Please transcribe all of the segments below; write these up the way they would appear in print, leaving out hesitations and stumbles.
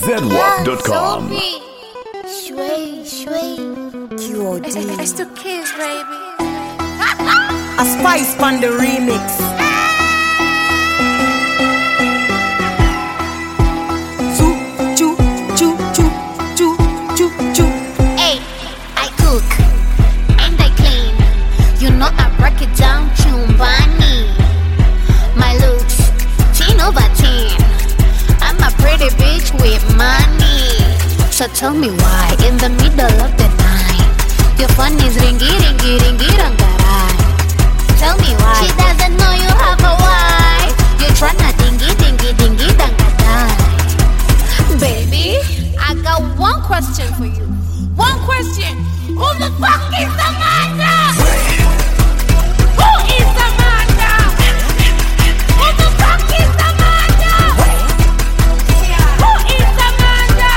ZWAP.com. Shway, QOD. It's the kids, baby. A spice on the remix. Hey, I cook and I clean. You know I break it down, chumbani. My looks, 10 over 10. I'm a pretty bitch with money. So tell me why in the middle of the night your phone is ringy, rangarai. Tell me why she doesn't know you have a wife. You're tryna dingy, dangadai. Baby, I got one question for you. One question. Who the fuck is Amanda? Who is Amanda? Who the fuck is Amanda? Who is Amanda?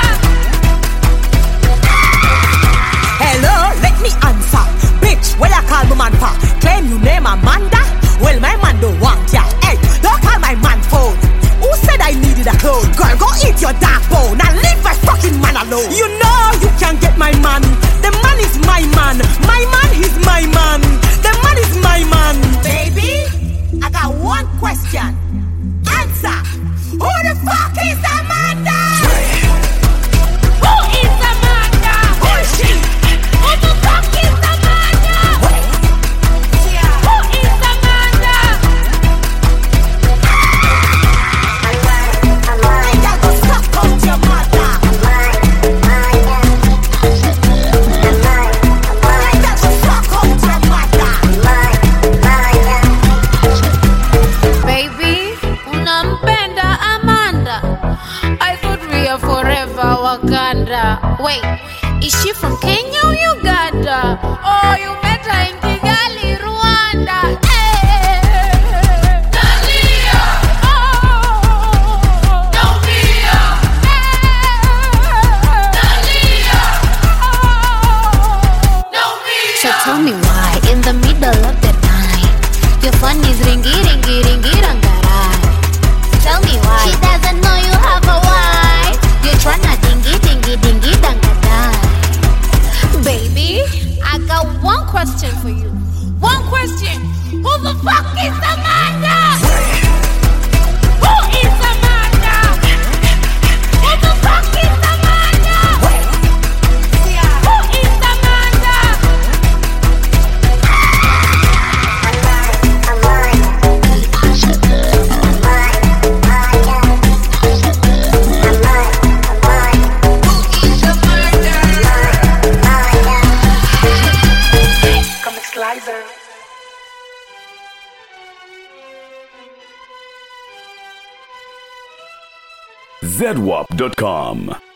Hello, let me answer. Bitch, where you call my man for? Claim you name Amanda? Well, my man don't want ya. Hey, don't call my man phone. Who said I needed a clone? Girl, go eat your dark bone. Now leave my fucking man alone. You know you can't get my man. The man is my man. My man is my man. The man is my man. Baby, I got one question. Answer. Who the fuck is Amanda? Who is Amanda? Who is she? Who the fuck is Amanda? Who is Amanda? I got to suck out your mother. I got to suck out your mother. Baby, unampenda Amanda. I thought we are forever Wakanda. Wait, is she from Kenya or Uganda? Oh, you met her in Kigali, Rwanda. Hey. Nalia. Oh. Nalia. Nalia. Oh. Nalia. So tell me why in the middle of the night your phone is ringy, rangarai. Tell me why she doesn't know you have a wife. You're tryna dingy, dangadai. Baby, I got one question for you. One question. Who the fuck is Amanda? Who is Amanda? Who the fuck is Amanda? Who is Amanda? ZWAP.com.